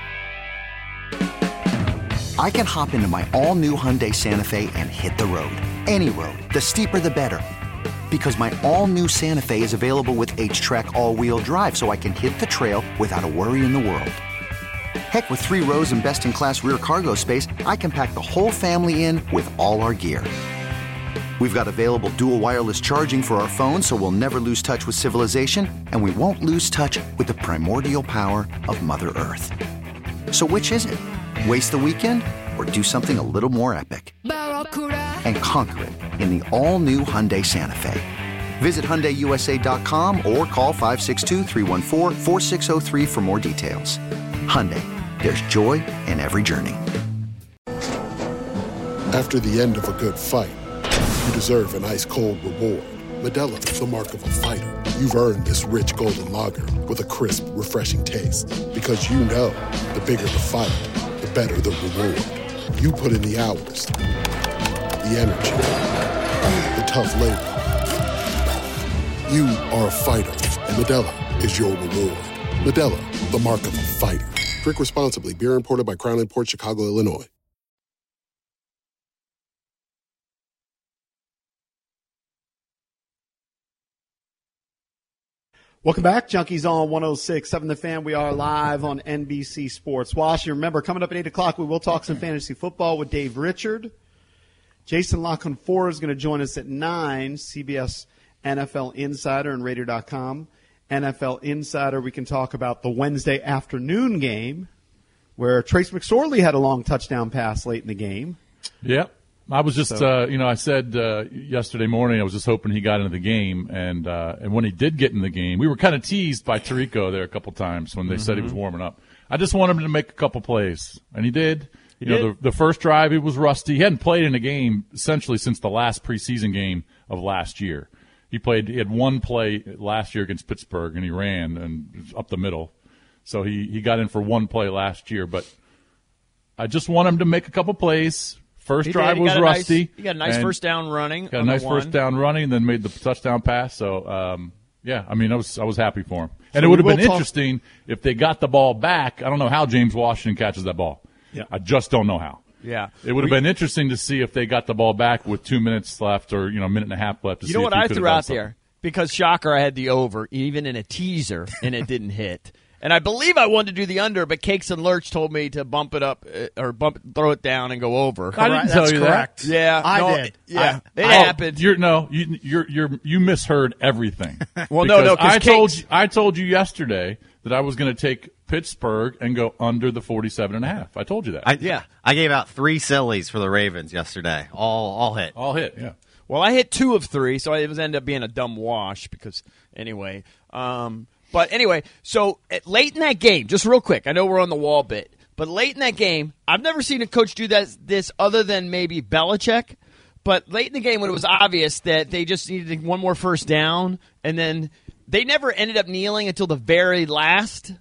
I can hop into my all-new Hyundai Santa Fe and hit the road. Any road. The steeper, the better. Because my all-new Santa Fe is available with H-Track all-wheel drive, so I can hit the trail without a worry in the world. Heck, with 3 rows and best-in-class rear cargo space, I can pack the whole family in with all our gear. We've got available dual wireless charging for our phones, so we'll never lose touch with civilization, and we won't lose touch with the primordial power of Mother Earth. So which is it? Waste the weekend or do something a little more epic? And conquer it in the all-new Hyundai Santa Fe. Visit HyundaiUSA.com or call 562-314-4603 for more details. Hyundai, there's joy in every journey. After the end of a good fight, you deserve an ice-cold reward. Modelo is the mark of a fighter. You've earned this rich golden lager with a crisp, refreshing taste. Because you know, the bigger the fight, the better the reward. You put in the hours, the energy, the tough labor. You are a fighter, and Modelo is your reward. Modelo, the mark of a fighter. Drink responsibly. Beer imported by Crown Imports, Chicago, Illinois. Welcome back, Junkies on 106.7 The Fan. We are live on NBC Sports Washington. Remember, coming up at 8 o'clock, we will talk some fantasy football with Dave Richard. Jason LaConfort is going to join us at 9, CBS NFL Insider and Raider.com. NFL Insider, we can talk about the Wednesday afternoon game where Trace McSorley had a long touchdown pass late in the game. Yep. I was just, I said yesterday morning I was just hoping he got into the game, and when he did get in the game, we were kind of teased by Tirico there a couple times when they said he was warming up. I just wanted him to make a couple plays, and he did. You know, the first drive he was rusty. He hadn't played in a game essentially since the last preseason game of last year. He had one play last year against Pittsburgh, and he ran and up the middle. So he got in for one play last year, but I just want him to make a couple plays. First drive was rusty. He got a nice first down running. Got a nice first down running, and then made the touchdown pass. So, yeah, I mean, I was happy for him. And it would have been interesting if they got the ball back. I don't know how James Washington catches that ball. Yeah. I just don't know how. Yeah. It would have been interesting to see if they got the ball back with 2 minutes left or, a minute and a half left. You know what I threw out there? Because, shocker, I had the over, even in a teaser, and it didn't hit. And I believe I wanted to do the under, but Cakes and Lurch told me to bump it up or throw it down and go over. I didn't tell you correct. that. Yeah, I did. Yeah, it happened. You misheard everything. Well, no. I told you yesterday that I was going to take Pittsburgh and go under the 47.5. I told you that. I gave out 3 sillies for the Ravens yesterday. All hit. All hit. Yeah. Well, I hit 2 of 3, so it ended up being a dumb wash because anyway. But anyway, so late in that game, just real quick, I know we're on the wall bit, but late in that game, I've never seen a coach do this other than maybe Belichick, but late in the game when it was obvious that they just needed one more first down, and then they never ended up kneeling until the very last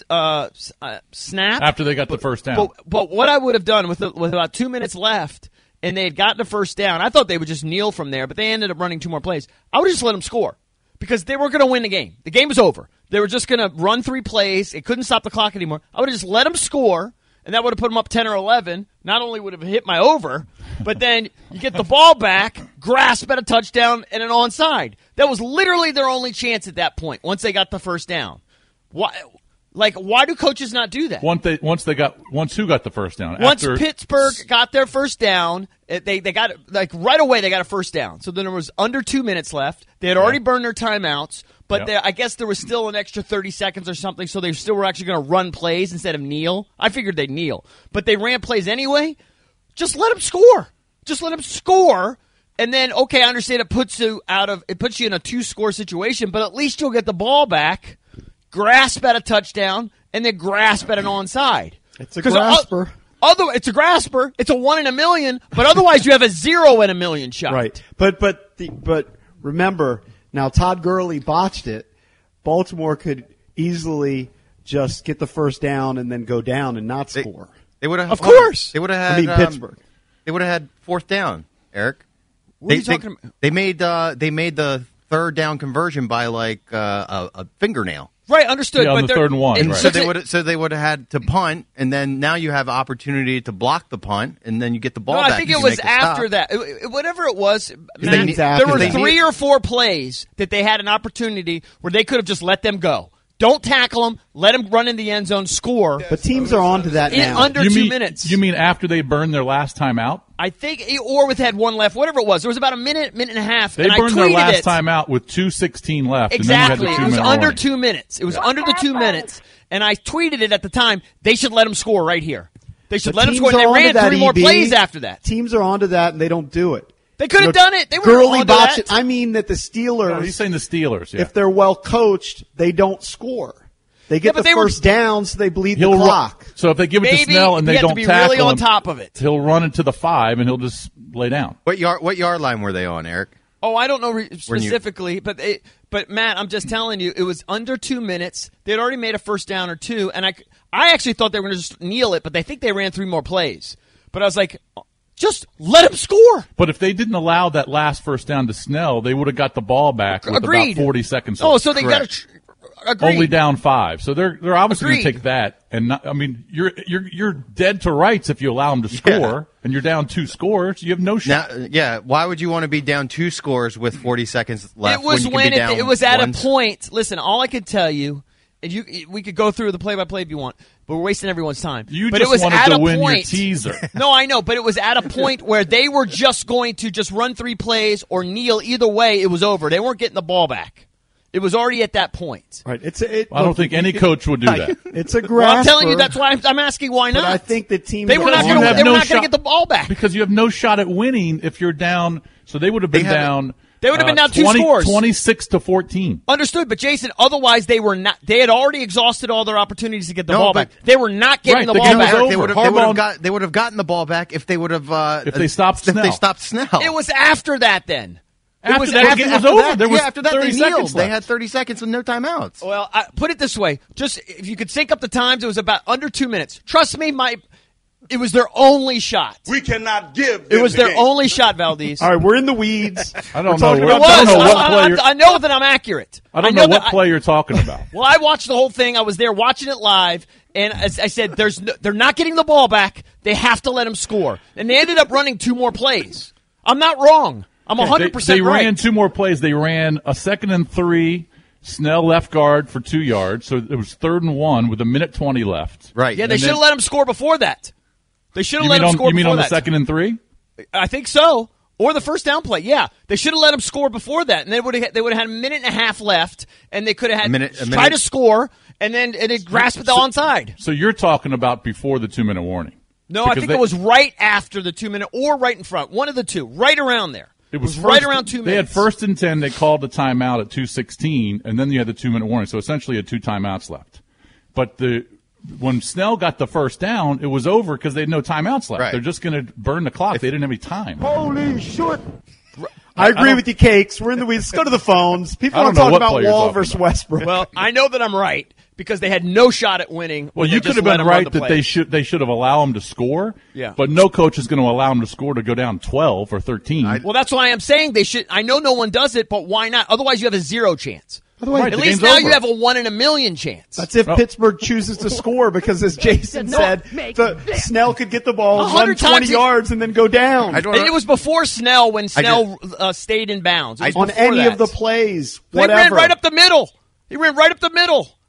snap. After they got the first down. But what I would have done with about 2 minutes left, and they had gotten the first down, I thought they would just kneel from there, but they ended up running 2 more plays. I would have just let them score because they weren't going to win the game. The game was over. They were just going to run 3 plays. It couldn't stop the clock anymore. I would have just let them score, and that would have put them up 10 or 11. Not only would have hit my over, but then you get the ball back, grasp at a touchdown, and an onside. That was literally their only chance at that point once they got the first down. Why? Like, why do coaches not do that? Once who got the first down? Once Pittsburgh got their first down, they got like right away. They got a first down. So then there was under 2 minutes left. They had already burned their timeouts, but I guess there was still an extra 30 seconds or something. So they still were actually going to run plays instead of kneel. I figured they'd kneel, but they ran plays anyway. Just let them score. Just let them score. And then, okay, I understand it puts you in a 2-score situation, but at least you'll get the ball back, grasp at a touchdown, and then grasp at an onside. It's a grasper. It's a grasper. It's a 1 in a million, but otherwise you have a 0 in a million shot. Right. But remember, now Todd Gurley botched it. Baltimore could easily just get the first down and then go down and not score. They would have, of course. They would have had. Pittsburgh. They would have had fourth down, Eric. What are you talking about? They made the third down conversion by like a fingernail. Right, understood. Yeah, on the 3rd and 1. Right. So they would have had to punt, and then now you have opportunity to block the punt, and then you get the ball back. I think it was after that. Whatever it was, Matt, there were 3 or 4 plays that they had an opportunity where they could have just let them go. Don't tackle them. Let them run in the end zone, score. But teams are on to that now. In under 2 minutes. You mean after they burned their last time out? I think, or with had 1 left, whatever it was. There was about a minute and a half. They burned their last time out with 2:16 left. Exactly. And then it was under 2 minutes. It was under the 2 minutes. And I tweeted it at the time. They should let them score right here. They should let them score. And they ran 3 more plays after that. Teams are on to that, and they don't do it. They could have done it. They were Gurley on to that. I mean that the Steelers. No, he's saying the Steelers. Yeah. If they're well coached, they don't score. They get the first down, so they bleed the clock. So if they give it to Snell and they don't tackle him, really on top of it. He'll run into the 5 and he'll just lay down. What yard line were they on, Eric? Oh, I don't know specifically, but Matt, I'm just telling you, it was under 2 minutes. They had already made a first down or 2, and I actually thought they were going to just kneel it, but they think they ran 3 more plays. But I was like, just let them score. But if they didn't allow that last first down to Snell, they would have got the ball back with about 40 seconds left. Oh, so they got to. Agreed. Only down 5, so they're obviously going to take that. And not, I mean, you're dead to rights if you allow them to score, and you're down 2 scores. You have no shot. Now, why would you want to be down 2 scores with 40 seconds left? It was when it was at a point. Listen, all I could tell you, and we could go through the play-by-play if you want, but we're wasting everyone's time. But it was wanted at to a win point, your teaser. No, I know, but it was at a point where they were just going to just run 3 plays or kneel. Either way, it was over. They weren't getting the ball back. It was already at that point. Right. I don't think any coach would do that. It's a grasper. Well, I'm telling you, that's why I'm asking why not. But I think the team they were not going to get the ball back because you have no shot at winning if you're down. So they would have been down. They would have been down 2 scores, 26-14. Understood, but Jason, otherwise they were not. They had already exhausted all their opportunities to get the ball back. They were not getting the ball back. They would have gotten the ball back if they would have if they stopped Snell. If they stopped Snell. It was after that then. After that, it was over. There was after that, 30 they seconds kneeled. left. They had 30 seconds with no timeouts. Well, put it this way: just if you could sync up the times, it was about under 2 minutes. Trust me, it was their only shot. We cannot give. It was their only shot, Valdez. All right, we're in the weeds. I don't know. I know that I'm accurate. I don't know what play you're talking about. Well, I watched the whole thing. I was there watching it live, and as I said, they're not getting the ball back. They have to let them score, and they ended up running 2 more plays. I'm not wrong. I'm 100% right. They ran 2 more plays. They ran a 2nd and 3, Snell left guard for 2 yards. So it was 3rd and 1 with 1:20 left. Right. Yeah, they should have let him score before that. They should have let him score before that. You mean on the 2nd and 3? I think so. Or the first down play. Yeah, they should have let him score before that, and they would have had a minute and a half left, and they could have had try to score, and then grasp at the onside. So you're talking about before the 2-minute warning? No, I think it was right after the 2-minute or right in front. One of the two, right around there. It was right around 2 minutes. They had 1st and 10. They called the timeout at 2:16, and then you had the 2-minute warning. So essentially, you had 2 timeouts left. But when Snell got the first down, it was over because they had no timeouts left. Right. They're just going to burn the clock. They didn't have any time. Holy shit! I agree with you, Cakes. We're in the weeds. Let's go to the phones. People are talking about Wall versus Westbrook. Well, I know that I'm right because they had no shot at winning. Well, you could have been right that they should have allowed them to score. Yeah. But no coach is going to allow them to score to go down 12 or 13. Well, that's why I'm saying they should. I know no one does it, but why not? Otherwise, you have a 0 chance. Right, at least now you have a 1 in a million chance. That's if Pittsburgh chooses to score because, as Jason said, Snell could get the ball, run 20 yards, and then go down. And it was before Snell when Snell stayed in bounds. On any of the plays, whatever. He ran right up the middle.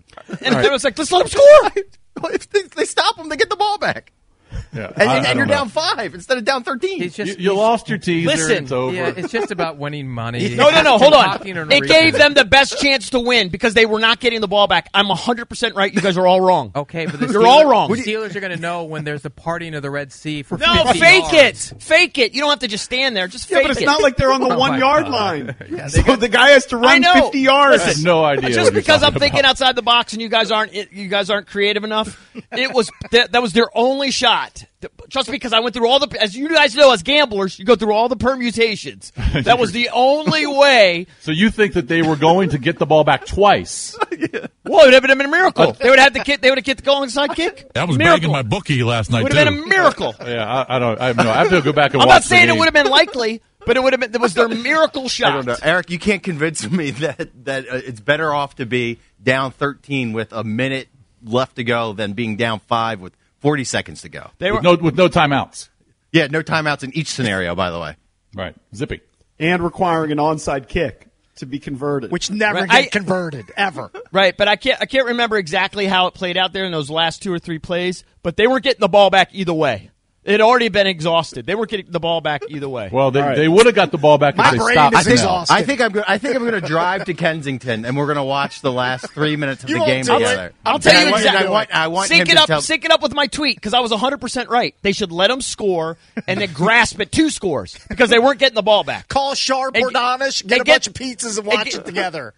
And it was like, let's let them score. If they stop them, they get the ball back. Yeah, And you're down 5 instead of down 13. You lost your teaser. Listen, it's over. Yeah, it's just about winning money. No, hold on. It gave them the best chance to win because they were not getting the ball back. I'm 100% right. You guys are all wrong. Okay, but you're all wrong. The Steelers are going to know when there's the parting of the Red Sea for No, 50 fake yards. it. Fake it. You don't have to just stand there. Just fake it. but it's not like they're on the 1 yard line. Yeah, So the guy has to run 50 yards. I have no idea. Just because I'm thinking outside the box and you guys aren't creative enough. It was that was their only shot. Just because I went through all the, as you guys know, as gamblers, you go through all the permutations. That was the only way. So you think that they were going to get the ball back twice? Well, it would have been a miracle. They would have had to get the goal inside kick. I was miracle. bagging my bookie last night. Would have been a miracle. Yeah, I don't. I have no. I have to go back and I'm watch. not saying the it would have been likely, but it would have been. It was their miracle shot. I don't know. Eric, you can't convince me that it's better off to be down 13 with a minute left to go than being down 5 with 40 seconds to go. With no timeouts. Yeah, no timeouts in each scenario, by the way. Right. Zippy. And requiring an onside kick to be converted. Which never get converted, ever. Right, but I can't remember exactly how it played out there in those last 2 or 3 plays, but they weren't getting the ball back either way. It had already been exhausted. They weren't getting the ball back either way. Well, they would have got the ball back if they stopped. I think I'm going to drive to Kensington and we're going to watch the last 3 minutes of the game together. I'll tell you exactly. I want sync him it up. to tell. Sync it up with my tweet because I was 100% right. They should let them score and then grasp at 2 scores because they weren't getting the ball back. Call Sharp or Donish, get a bunch of pizzas and watch it together.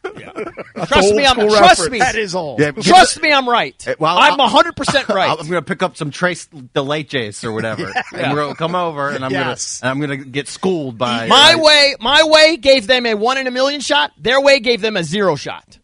Trust me, That is old. Yeah, trust me, I'm right. I'm 100% right. I'm going to pick up some Trace de Leches or whatever, and we're going to come over, and I'm going to get schooled by my way gave them a 1 in a million shot. Their way gave them a 0 shot.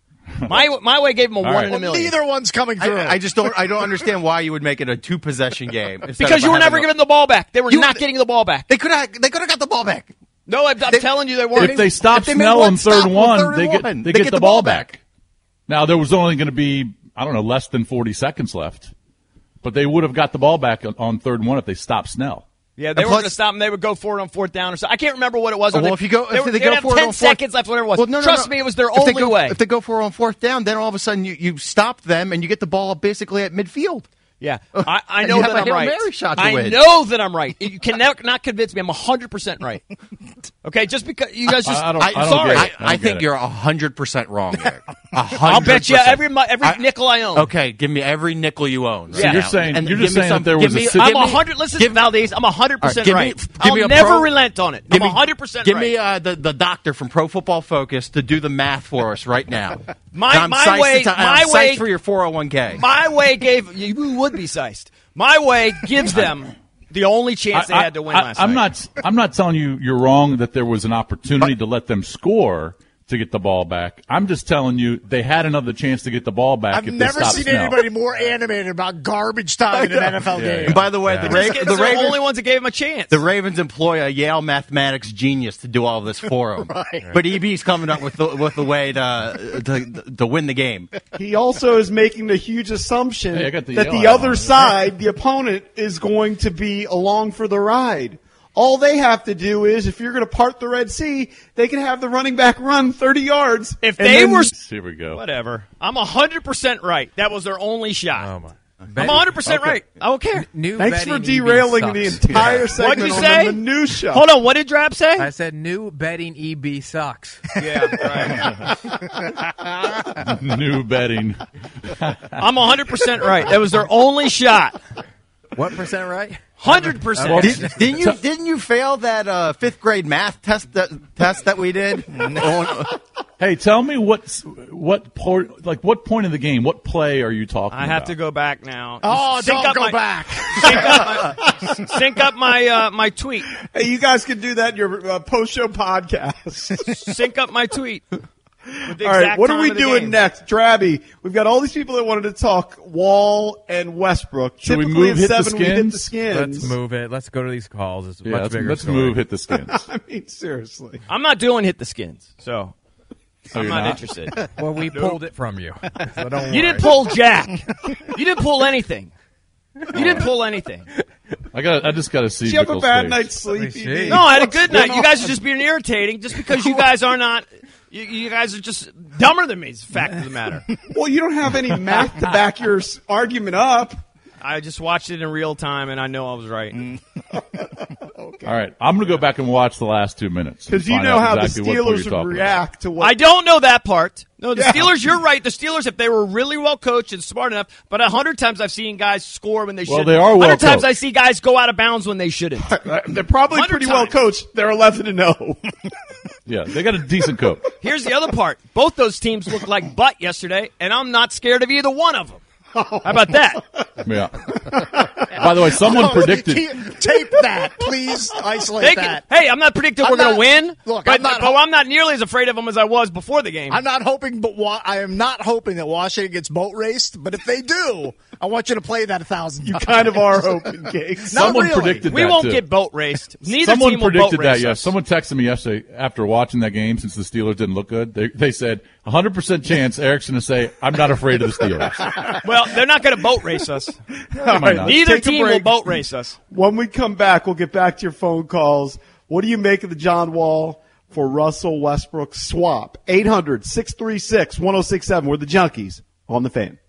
My way gave them a 1 in a million. Neither one's coming through. I don't understand why you would make it a 2-possession game because you were never giving the ball back. They were not getting the ball back. They could have got the ball back. No, I'm telling you they weren't. If they stop Snell on third one, they get the ball back. Now there was only going to be less than 40 seconds left, but they would have got the ball back on 3rd and 1 if they stopped Snell. Yeah, they were going to stop them. They would go for it on 4th down or so. I can't remember what it was. Well, if they go for it 10 on seconds left, whatever it was. Well, Trust me, it was their only way. If they go for it on 4th down, then all of a sudden you stop them and you get the ball up basically at midfield. Yeah, I know that I'm right. I know that I'm right. You can not convince me. I'm 100% right. Okay, just because you guys just. I think you're 100% wrong, Eric. 100%. I'll bet you every nickel I own. Okay, give me every nickel you own. So you're saying that there was a. I'm 100. Listen, Valdez, I'm 100% right. I'll never relent on it. I'm 100% right. Give me the doctor from Pro Football Focus to do the math for us right now. My way for your 401k. My way gave you would be sized. My way gives them the only chance they had to win last night. I'm not telling you you're wrong that there was an opportunity to let them score to get the ball back. I'm just telling you they had another chance to get the ball back. I've never seen anybody more animated about garbage time in an NFL game. And by the way, the Ravens are the only ones that gave him a chance. The Ravens employ a Yale mathematics genius to do all of this for them. Right. But EB's coming up with the way to win the game. He also is making the huge assumption that the Yale other side, the opponent, is going to be along for the ride. All they have to do is, if you're going to part the Red Sea, they can have the running back run 30 yards. If they were, here we go. Whatever. I'm 100% right. That was their only shot. I'm 100% right. I don't care. Thanks for derailing the entire segment. What'd you say? On the minutia. Hold on. What did Drab say? I said new betting EB sucks. Yeah, right. New betting. I'm 100% right. That was their only shot. What percent right? 100%. Didn't you fail that 5th grade math test that we did? Hey, tell me what point of the game, what play are you talking about? I have to go back now. Oh, don't go back. Sync up my tweet. Hey, you guys can do that in your post-show podcast. Sync up my tweet. All right, what are we doing next? Drabby, we've got all these people that wanted to talk Wall and Westbrook. Should Typically we move at hit 7, the we hit the Skins? Skins. Let's move it. Let's go to these calls. It's a much bigger let's story. move hit the Skins. I mean, seriously. I'm not doing hit the Skins, so I'm you're not not? interested. Well, we pulled it from you. So don't You didn't pull Jack. You didn't pull anything. You didn't pull anything. I just got to see. Did you have a Nickel's bad face. night's sleep? No, I had a good night. You guys are just being irritating just because you guys are not. You guys are just dumber than me, is the fact of the matter. Well, you don't have any math to back your argument up. I just watched it in real time, and I know I was right. Okay. All right, I'm going to go back and watch the last 2 minutes. Because you know how the Steelers would react to what... I don't know that part. No, the Steelers, you're right. The Steelers, if they were really well coached and smart enough, but 100 times I've seen guys score when they shouldn't. Well, they are well 100 times coached. I see guys go out of bounds when they shouldn't. They're probably pretty well coached. They're 11-0. Yeah, they got a decent coach. Here's the other part. Both those teams looked like butt yesterday, and I'm not scared of either one of them. How about that? Yeah. By the way, someone predicted. Tape that, please. Isolate that. Hey, I'm not predicting we're going to win. Look, but I'm not nearly as afraid of them as I was before the game. I'm not hoping, I am not hoping that Washington gets boat raced. But if they do, I want you to play that 1,000 times. You kind of are hoping, Cakes. Someone predicted that. We won't too. get boat raced. Neither Someone team will predicted boat that. race Yes, us. someone texted me yesterday after watching that game. Since the Steelers didn't look good, they said 100% chance Eric's going to say, "I'm not afraid of the Steelers." Well, they're not going to boat race us. All right, Neither team will boat race us. When we come back, we'll get back to your phone calls. What do you make of the John Wall for Russell Westbrook swap? 800-636-1067. We're the Junkies on the Fan.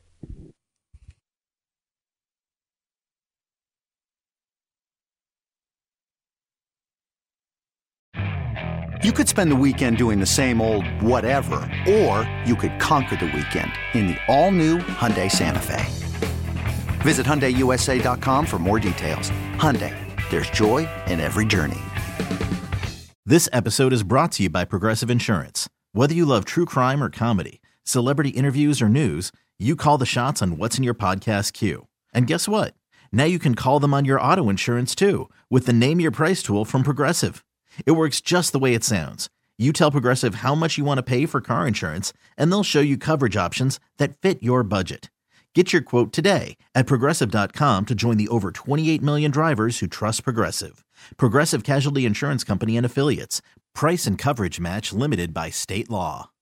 You could spend the weekend doing the same old whatever, or you could conquer the weekend in the all-new Hyundai Santa Fe. Visit HyundaiUSA.com for more details. Hyundai, there's joy in every journey. This episode is brought to you by Progressive Insurance. Whether you love true crime or comedy, celebrity interviews or news, you call the shots on what's in your podcast queue. And guess what? Now you can call them on your auto insurance too with the Name Your Price tool from Progressive. It works just the way it sounds. You tell Progressive how much you want to pay for car insurance, and they'll show you coverage options that fit your budget. Get your quote today at Progressive.com to join the over 28 million drivers who trust Progressive. Progressive Casualty Insurance Company and Affiliates. Price and coverage match limited by state law.